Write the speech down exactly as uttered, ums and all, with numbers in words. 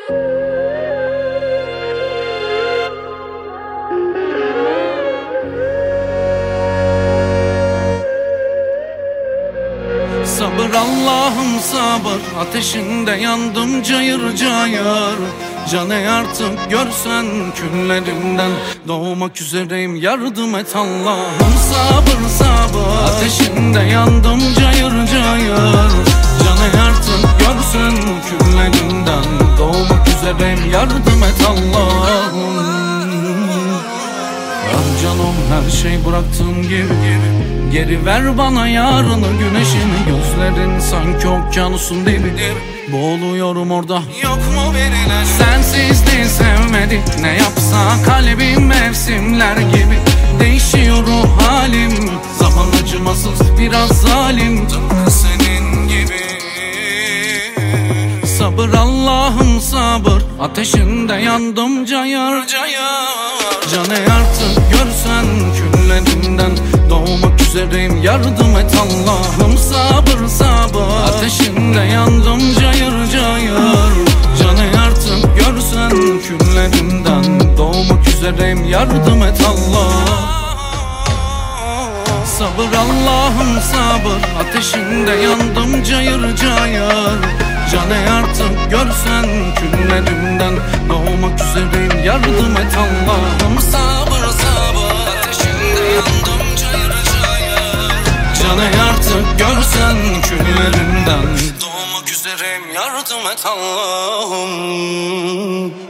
Sabır Allah'ım sabır, ateşinde yandım cayır cayır. Canı artık görsen küllerimden, doğmak üzereyim yardım et Allah'ım. Sabır sabır, ateşinde yandım cayır cayır. Canı artık görsen küllerimden, doğmak üzereyim yardım et Allah'ım. Ah canım, her şey bıraktığım gibi geri ver bana yarını, güneşini. Gözlerin sanki okyanusun dibi, boğuluyorum orada, yok mu birileri? Sensizliği sevmedi, ne yapsa kalbim mevsimler gibi. Değişiyor ruh halim, zaman acımasız biraz zalim, tıpkı senin gibi. Sabır Allah'ım sabır, ateşinde yandım cayır cayır. Canı artık görsen küllerinden, doğmak üzereyim yardım et Allah'ım. Sabır sabır, ateşinde yandım cayır cayır. Canı artık görsen küllerinden, doğmak üzereyim yardım et Allah. Sabır Allah'ım sabır, ateşinde yandım cayır cayır. Canı artık görsen küllerimden, doğmak üzereyim yardım et Allah'ım. Sabır sabır, ateşinde yandım cayır cayır. Canı artık görsen küllerimden, doğmak üzereyim yardım et Allah'ım.